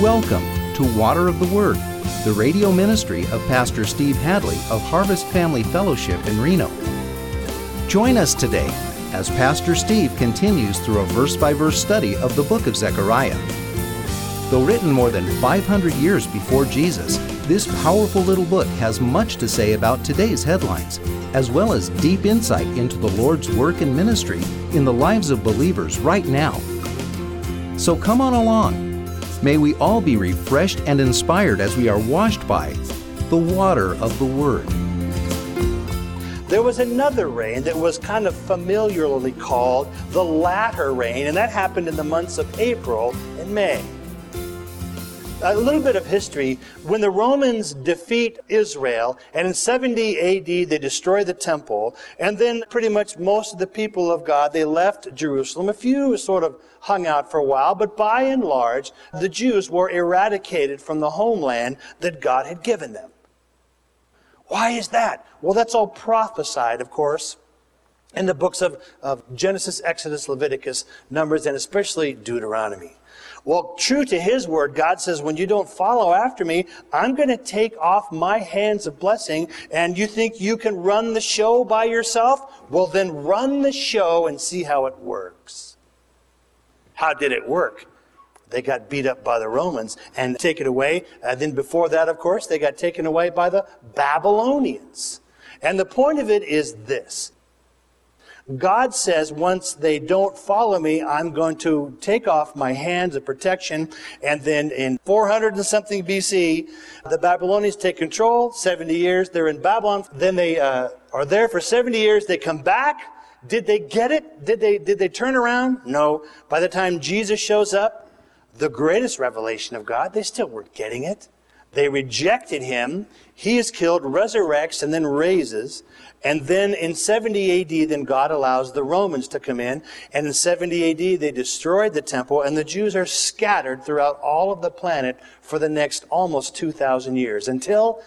Welcome to Water of the Word, the radio ministry of Pastor Steve Hadley of Harvest Family Fellowship in Reno. Join us today as Pastor Steve continues through a verse-by-verse study of the book of Zechariah. Though written more than 500 years before Jesus, this powerful little book has much to say about today's headlines, as well as deep insight into the Lord's work and ministry in the lives of believers right now. So come on along. May we all be refreshed and inspired as we are washed by the water of the Word. There was another rain that was kind of familiarly called the latter rain, and that happened in the months of April and May. A little bit of history. When the Romans defeat Israel, and in 70 A.D. they destroy the temple, and then pretty much most of the people of God, they left Jerusalem. A few sort of hung out for a while, but by and large, the Jews were eradicated from the homeland that God had given them. Why is that? Well, that's all prophesied, of course, in the books of Genesis, Exodus, Leviticus, Numbers, and especially Deuteronomy. Well, true to His word, God says, when you don't follow after me, I'm going to take off my hands of blessing, and you think you can run the show by yourself? Well, then run the show and see how it works. How did it work? They got beat up by the Romans and taken away. Then before that, of course, they got taken away by the Babylonians. And the point of it is this. God says, once they don't follow me, I'm going to take off my hands of protection. And then in 400 and something BC, the Babylonians take control. 70 years, they're in Babylon. Then they are there for 70 years. They come back. Did they get it? Did they turn around? No. By the time Jesus shows up, the greatest revelation of God, they still weren't getting it. They rejected Him. He is killed, resurrects, and then raises. And then in 70 A.D., then God allows the Romans to come in. And in 70 A.D., they destroyed the temple, and the Jews are scattered throughout all of the planet for the next almost 2,000 years, until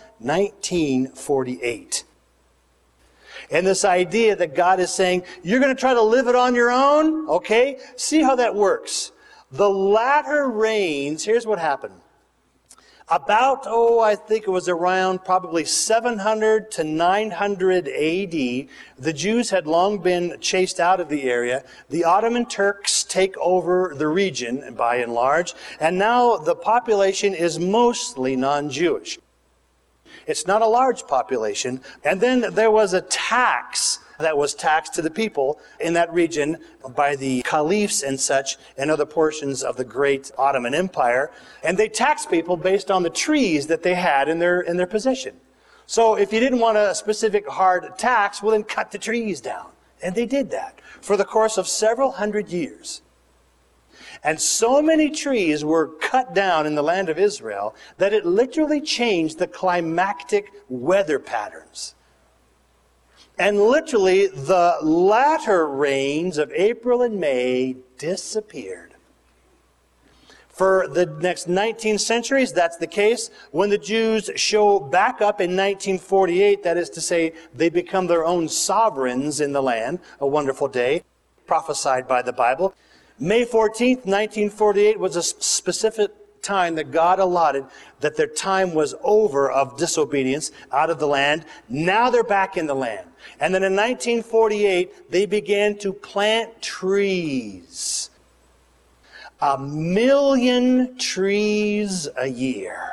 1948. And this idea that God is saying, you're going to try to live it on your own? Okay? See how that works. The latter rains, here's what happened. About, I think it was around probably 700 to 900 A.D., the Jews had long been chased out of the area. The Ottoman Turks take over the region, by and large, and now the population is mostly non-Jewish. It's not a large population. And then there was a tax that was taxed to the people in that region by the caliphs and such and other portions of the great Ottoman Empire. And they taxed people based on the trees that they had in their possession. So if you didn't want a specific hard tax, well then cut the trees down. And they did that for the course of several hundred years. And so many trees were cut down in the land of Israel that it literally changed the climactic weather patterns. And literally, the latter rains of April and May disappeared. For the next 19 centuries, that's the case. When the Jews show back up in 1948, that is to say, they become their own sovereigns in the land, a wonderful day, prophesied by the Bible. May 14th, 1948 was a specific time that God allotted that their time was over of disobedience out of the land. Now they're back in the land. And then in 1948, they began to plant trees. 1 million trees a year.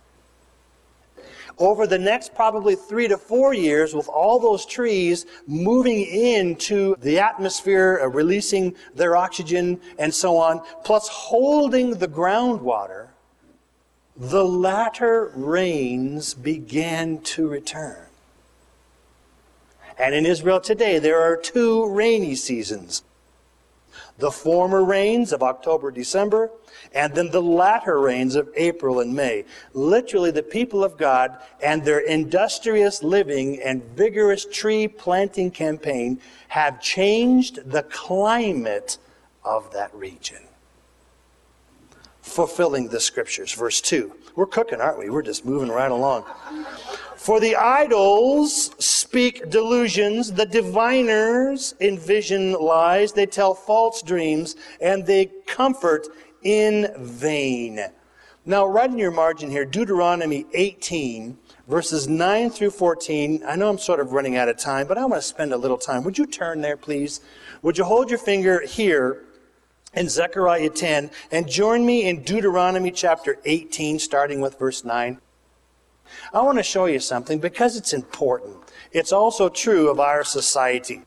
Over the next probably 3 to 4 years, with all those trees moving into the atmosphere, releasing their oxygen and so on, plus holding the groundwater, the latter rains began to return. And in Israel today, there are 2 rainy seasons. The former rains of October, December, and then the latter rains of April and May. Literally, the people of God and their industrious living and vigorous tree planting campaign have changed the climate of that region. Fulfilling the scriptures. Verse 2. We're cooking, aren't we? We're just moving right along. For the idols speak delusions, the diviners envision lies, they tell false dreams, and they comfort in vain. Now, right in your margin here, Deuteronomy 18, verses 9 through 14. I know I'm sort of running out of time, but I want to spend a little time. Would you turn there, please? Would you hold your finger here in Zechariah 10 and join me in Deuteronomy chapter 18, starting with verse 9? I want to show you something because it's important. It's also true of our society.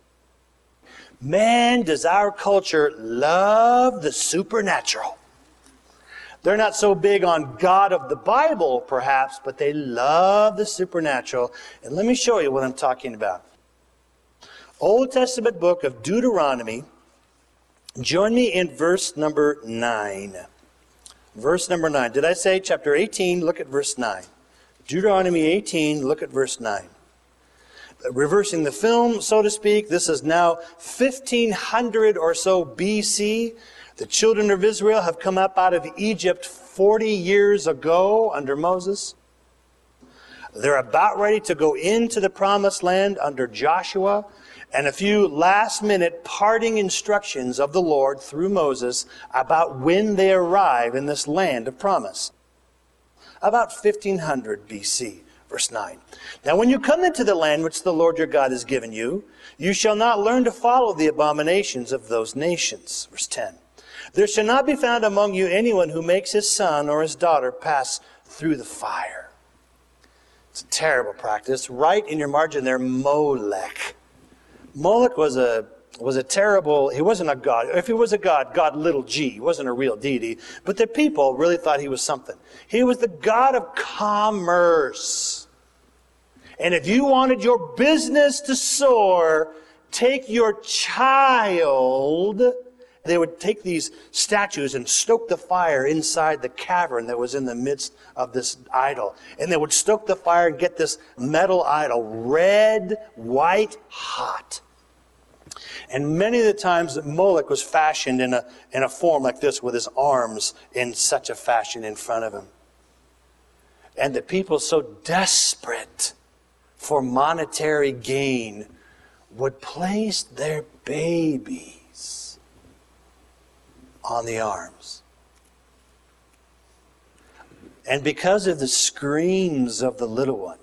Man, does our culture love the supernatural. They're not so big on God of the Bible, perhaps, but they love the supernatural. And let me show you what I'm talking about. Old Testament book of Deuteronomy. Join me in verse number 9. Verse number 9. Did I say chapter 18? Look at verse 9. Deuteronomy 18, look at verse 9. Reversing the film, so to speak, this is now 1500 or so BC. The children of Israel have come up out of Egypt 40 years ago under Moses. They're about ready to go into the promised land under Joshua, and a few last-minute parting instructions of the Lord through Moses about when they arrive in this land of promise. About 1500 BC, verse 9. Now when you come into the land which the Lord your God has given you, you shall not learn to follow the abominations of those nations. Verse 10. There shall not be found among you anyone who makes his son or his daughter pass through the fire. It's a terrible practice. Right in your margin there, Molech. Molech was a terrible, he wasn't a god. If he was a god, God little g, he wasn't a real deity. But the people really thought he was something. He was the god of commerce. And if you wanted your business to soar, take your child. They would take these statues and stoke the fire inside the cavern that was in the midst of this idol. And they would stoke the fire and get this metal idol red, white, hot. And many of the times that Molech was fashioned in a form like this with his arms in such a fashion in front of him. And the people so desperate for monetary gain would place their babies on the arms. And because of the screams of the little one,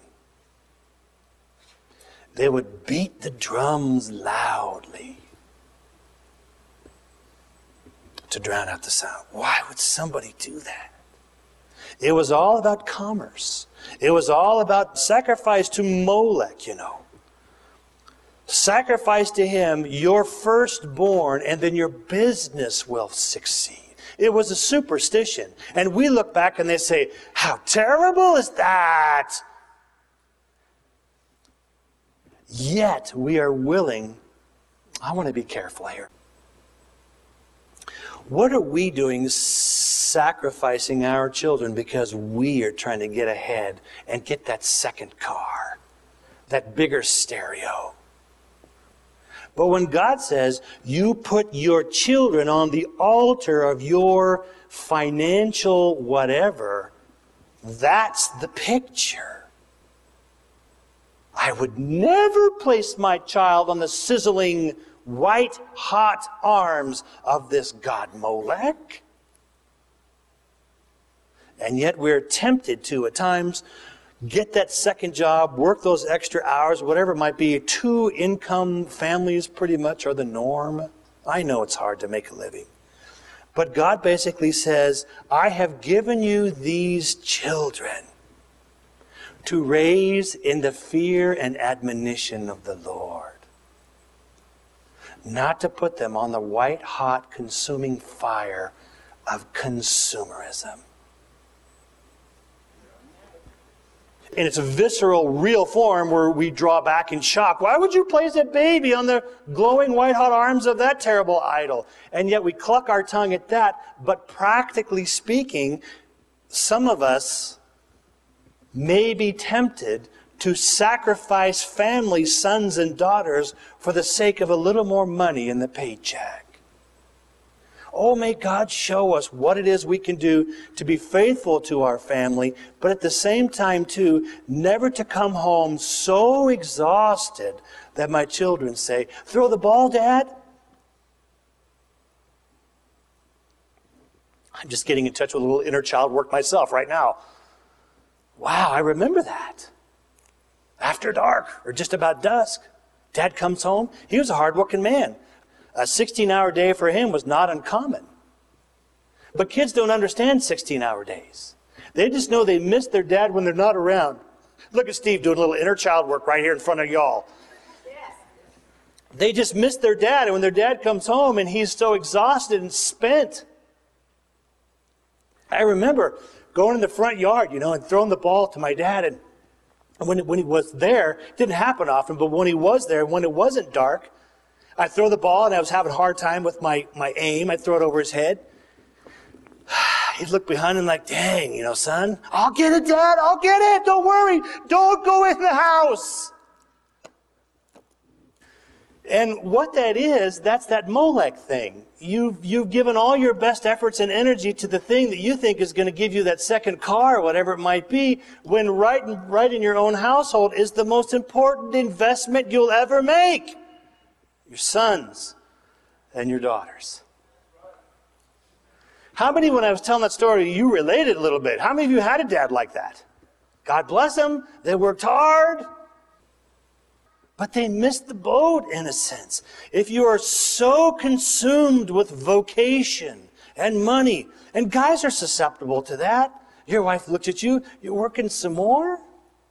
they would beat the drums loudly to drown out the sound. Why would somebody do that? It was all about commerce. It was all about sacrifice to Molech, you know. Sacrifice to him your firstborn, and then your business will succeed. It was a superstition. And we look back and they say, how terrible is that? Yet we are willing, I want to be careful here. What are we doing sacrificing our children because we are trying to get ahead and get that second car, that bigger stereo? But when God says, you put your children on the altar of your financial whatever, that's the picture. I would never place my child on the sizzling, white-hot arms of this god Molech. And yet we're tempted to, at times, get that second job, work those extra hours, whatever it might be. Two-income families pretty much are the norm. I know it's hard to make a living. But God basically says, I have given you these children to raise in the fear and admonition of the Lord. Not to put them on the white-hot consuming fire of consumerism. In its visceral, real form where we draw back in shock. Why would you place a baby on the glowing white-hot arms of that terrible idol? And yet we cluck our tongue at that. But practically speaking, some of us may be tempted to sacrifice family, sons and daughters, for the sake of a little more money in the paycheck. Oh, may God show us what it is we can do to be faithful to our family, but at the same time, too, never to come home so exhausted that my children say, throw the ball, Dad? I'm just getting in touch with a little inner child work myself right now. Wow, I remember that. After dark, or just about dusk, Dad comes home. He was a hard-working man. A 16-hour day for him was not uncommon. But kids don't understand 16-hour days. They just know they miss their dad when they're not around. Look at Steve doing a little inner child work right here in front of y'all. Yes. They just miss their dad, and when their dad comes home and he's so exhausted and spent. I remember going in the front yard, and throwing the ball to my dad, and when he was there, it didn't happen often, but when he was there, when it wasn't dark, I'd throw the ball, and I was having a hard time with my aim. I'd throw it over his head. He'd look behind him like, dang, son, I'll get it, Dad, I'll get it. Don't worry. Don't go in the house. And what that is, that's that Molech thing. You've given all your best efforts and energy to the thing that you think is going to give you that second car, whatever it might be, when right in your own household is the most important investment you'll ever make. Your sons and your daughters. How many, when I was telling that story, you related a little bit? How many of you had a dad like that? God bless them. They worked hard. But they missed the boat, in a sense. If you are so consumed with vocation and money, and guys are susceptible to that. Your wife looks at you, you're working some more?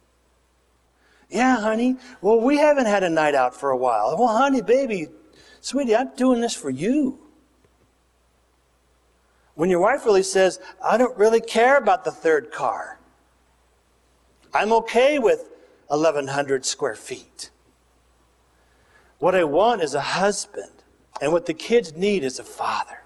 Yeah, honey. Well, we haven't had a night out for a while. Well, honey, baby, sweetie, I'm doing this for you. When your wife really says, I don't really care about the third car. I'm okay with 1,100 square feet. What I want is a husband, and what the kids need is a father.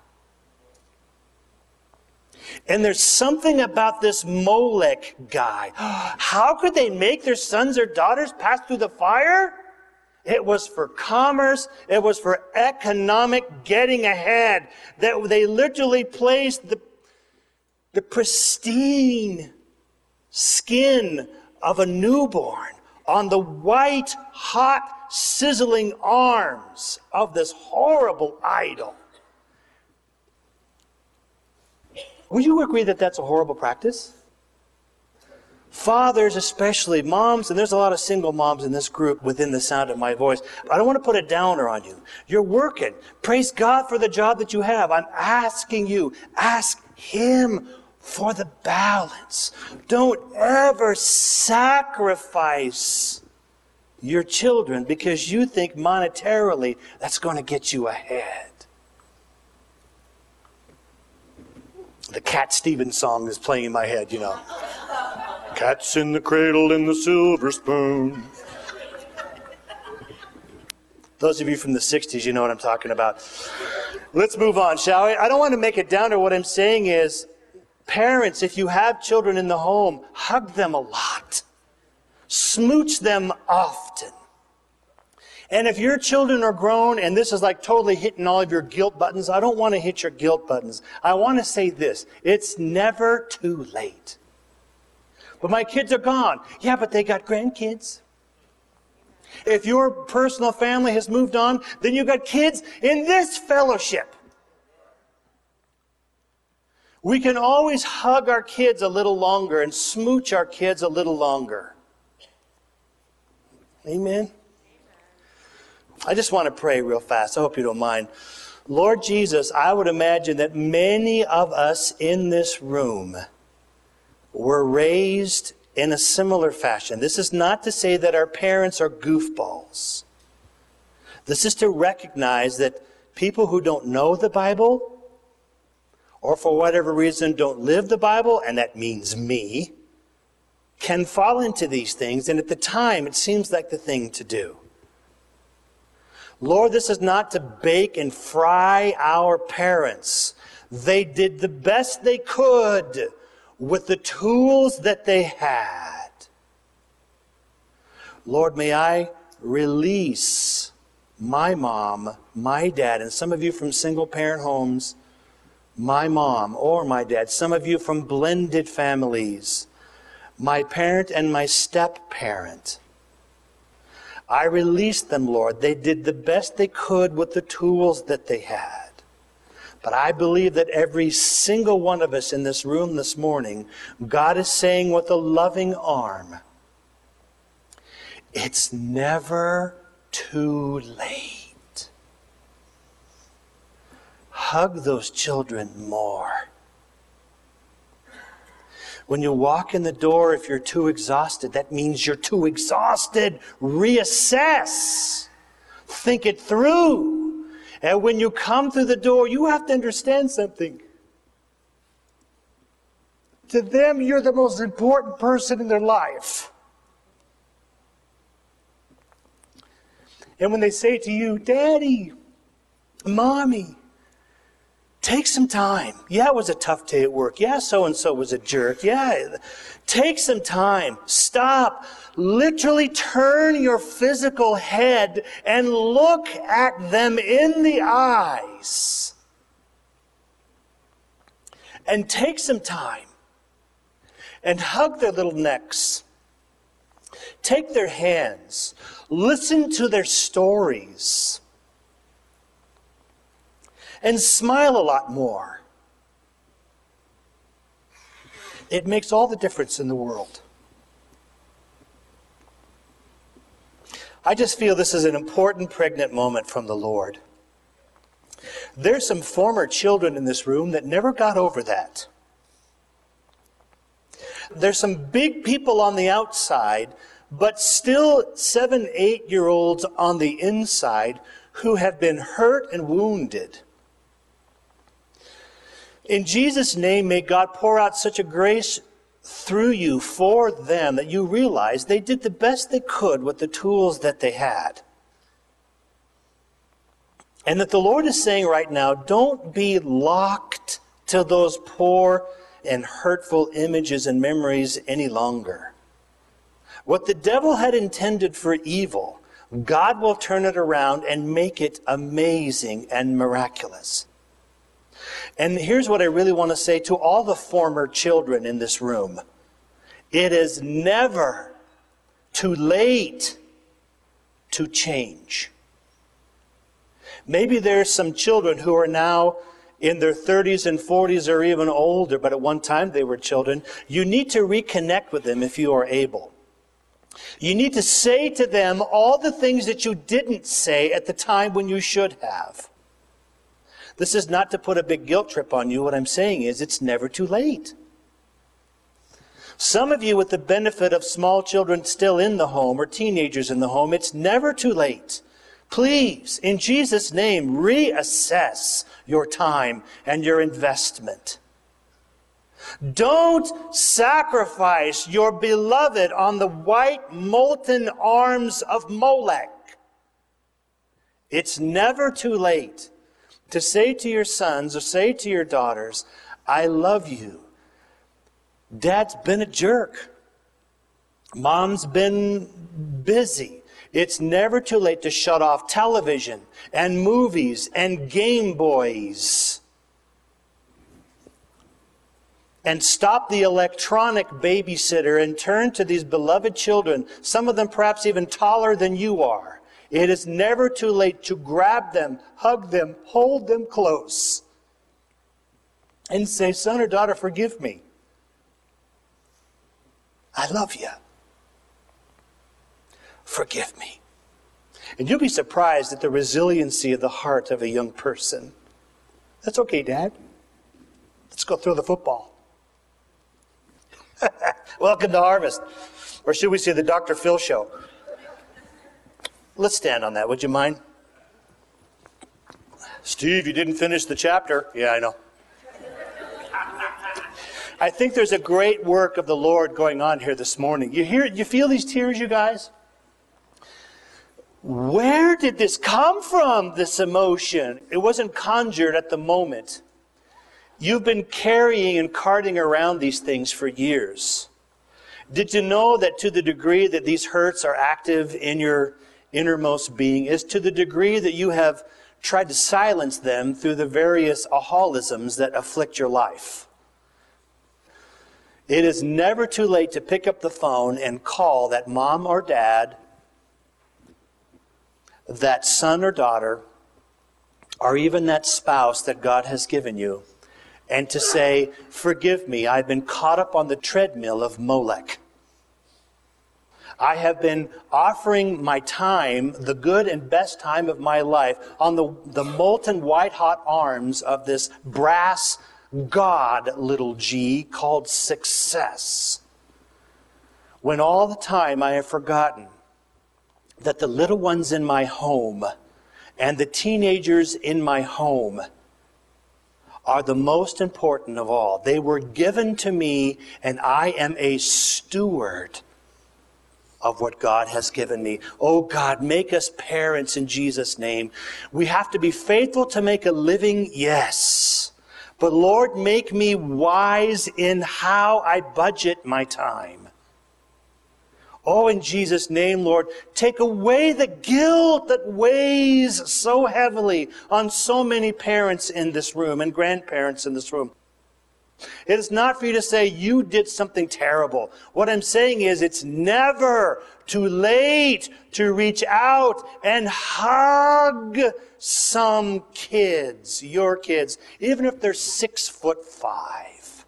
And there's something about this Molech guy. How could they make their sons or daughters pass through the fire? It was for commerce. It was for economic getting ahead. That they literally placed the pristine skin of a newborn on the white, hot, sizzling arms of this horrible idol. Would you agree that that's a horrible practice? Fathers, especially moms, and there's a lot of single moms in this group within the sound of my voice. I don't want to put a downer on you. You're working. Praise God for the job that you have. I'm asking you, ask Him for the balance. Don't ever sacrifice your children because you think monetarily that's going to get you ahead. The Cat Stevens song is playing in my head, Cat's in the cradle and the silver spoon. Those of you from the 60s, you know what I'm talking about. Let's move on, shall we? I don't want to make it downer. What I'm saying is, parents, if you have children in the home, hug them a lot. Smooch them often. And if your children are grown, and this is like totally hitting all of your guilt buttons, I don't want to hit your guilt buttons. I want to say this. It's never too late. But my kids are gone. Yeah, but they got grandkids. If your personal family has moved on, then you've got kids in this fellowship. We can always hug our kids a little longer and smooch our kids a little longer. Amen? I just want to pray real fast. I hope you don't mind. Lord Jesus, I would imagine that many of us in this room were raised in a similar fashion. This is not to say that our parents are goofballs. This is to recognize that people who don't know the Bible, or for whatever reason don't live the Bible, and that means me, can fall into these things, and at the time it seems like the thing to do. Lord, this is not to bake and fry our parents. They did the best they could with the tools that they had. Lord, may I release my mom, my dad, and some of you from single-parent homes, my mom or my dad, some of you from blended families, my parent and my step-parent. I release them, Lord. They did the best they could with the tools that they had. But I believe that every single one of us in this room this morning, God is saying with a loving arm, it's never too late. Hug those children more. When you walk in the door, if you're too exhausted, that means you're too exhausted. Reassess. Think it through. And when you come through the door, you have to understand something. To them, you're the most important person in their life. And when they say to you, Daddy, Mommy, take some time. Yeah, it was a tough day at work. Yeah, so-and-so was a jerk. Yeah, take some time. Stop. Literally turn your physical head and look at them in the eyes. And take some time and hug their little necks. Take their hands. Listen to their stories. And smile a lot more. It makes all the difference in the world. I just feel this is an important pregnant moment from the Lord. There's some former children in this room that never got over that. There's some big people on the outside, but still 7, 8-year-olds on the inside who have been hurt and wounded. In Jesus' name, may God pour out such a grace through you for them that you realize they did the best they could with the tools that they had. And that the Lord is saying right now, don't be locked to those poor and hurtful images and memories any longer. What the devil had intended for evil, God will turn it around and make it amazing and miraculous. And here's what I really want to say to all the former children in this room. It is never too late to change. Maybe there's some children who are now in their 30s and 40s or even older, but at one time they were children. You need to reconnect with them if you are able. You need to say to them all the things that you didn't say at the time when you should have. This is not to put a big guilt trip on you. What I'm saying is it's never too late. Some of you with the benefit of small children still in the home or teenagers in the home, it's never too late. Please, in Jesus' name, reassess your time and your investment. Don't sacrifice your beloved on the white molten arms of Molech. It's never too late to say to your sons or say to your daughters, I love you. Dad's been a jerk. Mom's been busy. It's never too late to shut off television and movies and Game Boys. And stop the electronic babysitter and turn to these beloved children, some of them perhaps even taller than you are. It is never too late to grab them, hug them, hold them close, and say, son or daughter, forgive me. I love you. Forgive me. And you'll be surprised at the resiliency of the heart of a young person. That's okay, Dad. Let's go throw the football. Welcome to Harvest. Or should we say the Dr. Phil show? Let's stand on that, would you mind? Steve, you didn't finish the chapter. Yeah, I know. I think there's a great work of the Lord going on here this morning. You feel these tears, you guys? Where did this come from, this emotion? It wasn't conjured at the moment. You've been carrying and carting around these things for years. Did you know that to the degree that these hurts are active in your innermost being is to the degree that you have tried to silence them through the various alcoholisms that afflict your life? It is never too late to pick up the phone and call that mom or dad, that son or daughter, or even that spouse that God has given you, and to say, forgive me, I've been caught up on the treadmill of Molech. I have been offering my time, the good and best time of my life, on the molten white-hot arms of this brass god, little g, called success. When all the time I have forgotten that the little ones in my home and the teenagers in my home are the most important of all. They were given to me, and I am a steward of what God has given me. Oh God, make us parents in Jesus' name. We have to be faithful to make a living, yes. But Lord, make me wise in how I budget my time. Oh, in Jesus' name, Lord, take away the guilt that weighs so heavily on so many parents in this room and grandparents in this room. It is not for you to say you did something terrible. What I'm saying is it's never too late to reach out and hug some kids, your kids, even if they're 6'5".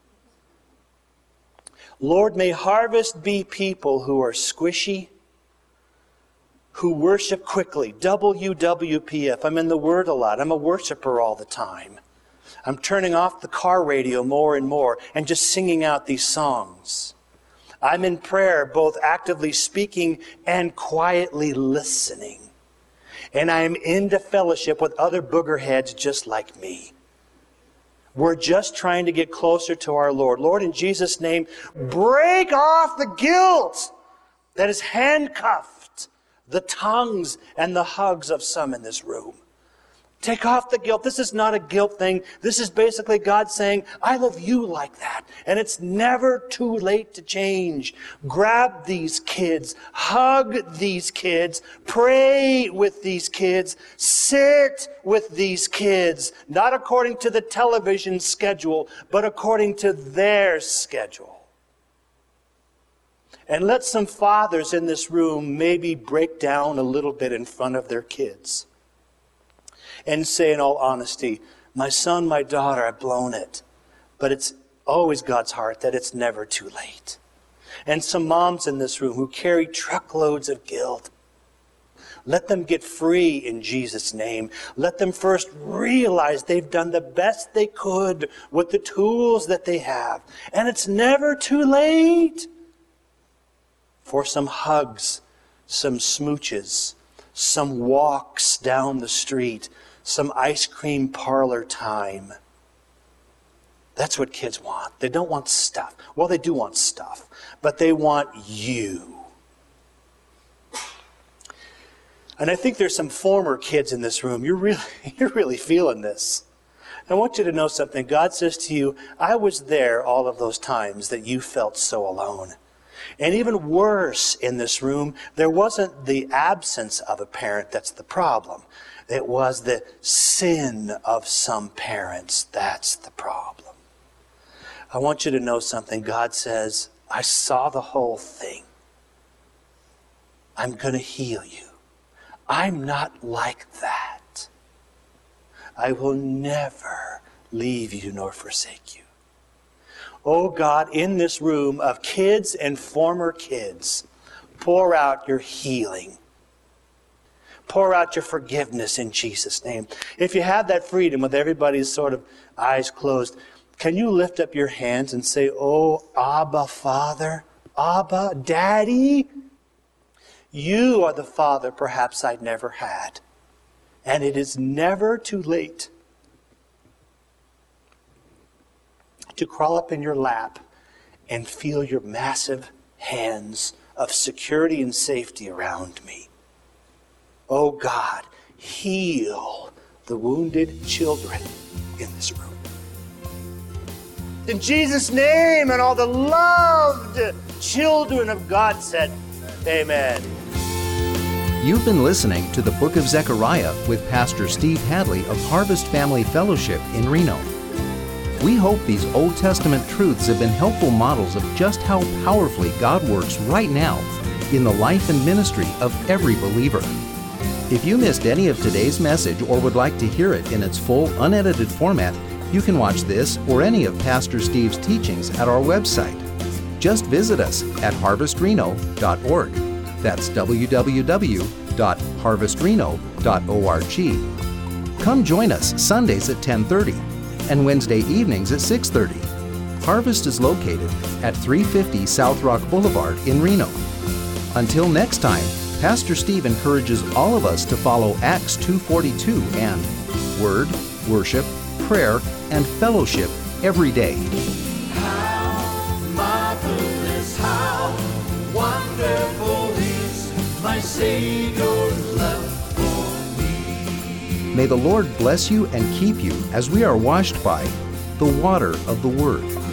Lord, may Harvest be people who are squishy, who worship quickly. WWPF. I'm in the Word a lot. I'm a worshiper all the time. I'm turning off the car radio more and more and just singing out these songs. I'm in prayer, both actively speaking and quietly listening. And I am into fellowship with other boogerheads just like me. We're just trying to get closer to our Lord. Lord, in Jesus' name, break off the guilt that has handcuffed the tongues and the hugs of some in this room. Take off the guilt. This is not a guilt thing. This is basically God saying, I love you like that. And it's never too late to change. Grab these kids. Hug these kids. Pray with these kids. Sit with these kids. Not according to the television schedule, but according to their schedule. And let some fathers in this room maybe break down a little bit in front of their kids. And say in all honesty, my son, my daughter, I've blown it. But it's always God's heart that it's never too late. And some moms in this room who carry truckloads of guilt, let them get free in Jesus' name. Let them first realize they've done the best they could with the tools that they have. And it's never too late for some hugs, some smooches, some walks down the street, some ice cream parlor time. That's what kids want. They don't want stuff. Well, they do want stuff, but they want you. And I think there's some former kids in this room. You're really feeling this. I want you to know something. God says to you, I was there all of those times that you felt so alone. And even worse in this room, there wasn't the absence of a parent that's the problem. It was the sin of some parents. That's the problem. I want you to know something. God says, I saw the whole thing. I'm going to heal you. I'm not like that. I will never leave you nor forsake you. Oh God, in this room of kids and former kids, pour out your healing. Pour out your forgiveness in Jesus' name. If you have that freedom with everybody's sort of eyes closed, can you lift up your hands and say, oh, Abba, Father, Abba, Daddy, you are the Father perhaps I'd never had. And it is never too late to crawl up in your lap and feel your massive hands of security and safety around me. Oh God, heal the wounded children in this room. In Jesus' name, and all the loved children of God said, amen. You've been listening to the Book of Zechariah with Pastor Steve Hadley of Harvest Family Fellowship in Reno. We hope these Old Testament truths have been helpful models of just how powerfully God works right now in the life and ministry of every believer. If you missed any of today's message or would like to hear it in its full, unedited format, you can watch this or any of Pastor Steve's teachings at our website. Just visit us at harvestreno.org. That's www.harvestreno.org. Come join us Sundays at 10:30 and Wednesday evenings at 6:30. Harvest is located at 350 South Rock Boulevard in Reno. Until next time, Pastor Steve encourages all of us to follow Acts 2:42 and Word, Worship, Prayer, and Fellowship every day. How marvelous, how wonderful is my Savior's love for me. May the Lord bless you and keep you as we are washed by the water of the Word.